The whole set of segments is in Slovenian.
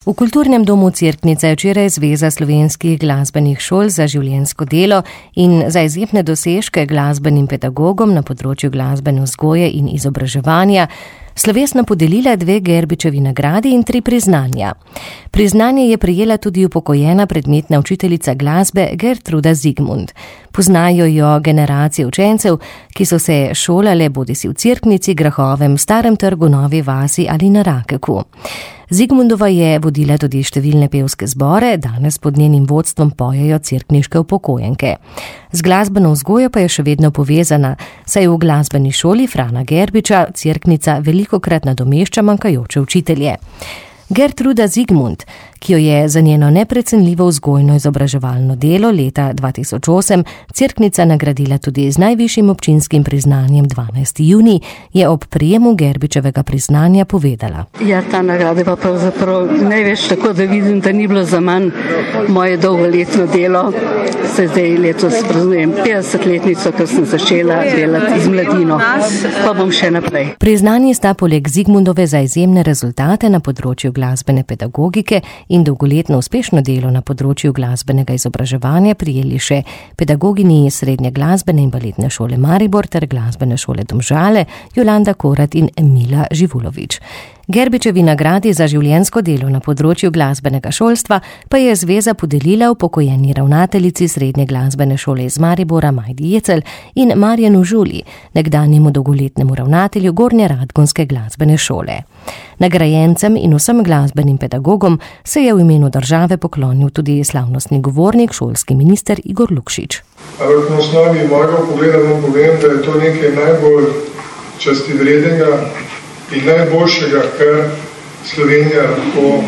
V Kulturnem domu Cerknica je včeraj Zveza slovenskih glasbenih šol za življenjsko delo in za izjemne dosežke glasbenim pedagogom na področju glasbene vzgoje in izobraževanja slovesno podelila 2 Gerbičevi nagradi in 3 priznanja. Priznanje je prejela tudi upokojena predmetna učiteljica glasbe Gertruda Zigmund. Poznajo jo generacije učencev, ki so se šolale bodisi v Cerknici, Grahovem, Starem trgu, Novi vasi ali na Rakeku. Zigmundova je vodila tudi številne pevske zbore, danes pod njenim vodstvom pojejo cerkniške upokojenke. Z glasbeno vzgojo pa je še vedno povezana, saj v glasbeni šoli Frana Gerbiča Cerknica velikokrat nadomešča manjkajoče učitelje. Gertruda Zigmund, ki jo je za njeno neprecenljivo vzgojno-izobraževalno delo leta 2008 Cerknica nagradila tudi z najvišjim občinskim priznanjem 12. junij, je ob prijemu Gerbičevega priznanja povedala. Ja, ta nagrada pa pravzaprav največ tako, da vidim, da ni bilo za manj moje dolgoletno delo. Se zdaj letos praznujem 50-letnico, ker sem začela delati z mladino, pa bom še naprej. Priznanje sta poleg Zigmundove za izjemne rezultate na področju glasbene pedagogike in dolgoletno uspešno delo na področju glasbenega izobraževanja prijeli še pedagoginji Srednje glasbene in baletne šole Maribor ter glasbene šole Domžale, Jolanda Korat in Mila Živulović. Gerbičevi nagradi za življenjsko delo na področju glasbenega šolstva pa je zveza podelila upokojeni ravnateljici Srednje glasbene šole iz Maribora Majdi Jecelj in Marjanu Žuli, nekdanjemu dolgoletnemu ravnatelju Gornje Radgonske glasbene šole. Nagrajencem in vsem glasbenim pedagogom se je v imenu države poklonil tudi slavnostni govornik, šolski minister Igor Lukšič. Ampak na osnovi mojega pogleda vam povem, da je to nekaj najbolj častivrednega in najboljšega, kar Slovenija lahko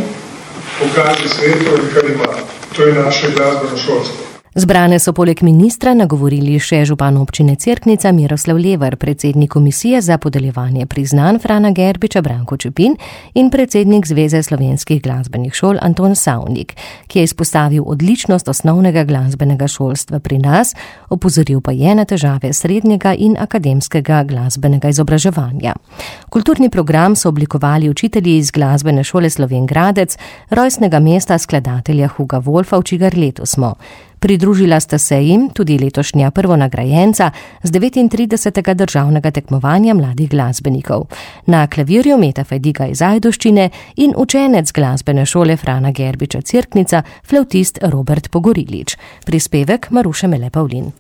pokaže svetu in kar ima. To je naše glasbeno šolstvo. Zbrane so poleg ministra nagovorili še župan občine Cerknica Miroslav Levar, predsednik komisije za podeljevanje priznanj Frana Gerbiča Branko Čepin in predsednik Zveze slovenskih glasbenih šol Anton Savnik, ki je izpostavil odličnost osnovnega glasbenega šolstva pri nas, opozoril pa je na težave srednjega in akademskega glasbenega izobraževanja. Kulturni program so oblikovali učitelji iz glasbene šole Slovenj Gradec, rojstnega mesta skladatelja Huga Wolfa, v čigar letu smo. Pridružila sta se jim tudi letošnja prvonagrajenca z 39. državnega tekmovanja mladih glasbenikov. Na klavirju Meta Fajdiga iz Ajdovščine in učenec glasbene šole Frana Gerbiča Cerknica, flavtist Robert Pogorilič. Prispevek Maruše Mele Pavlin.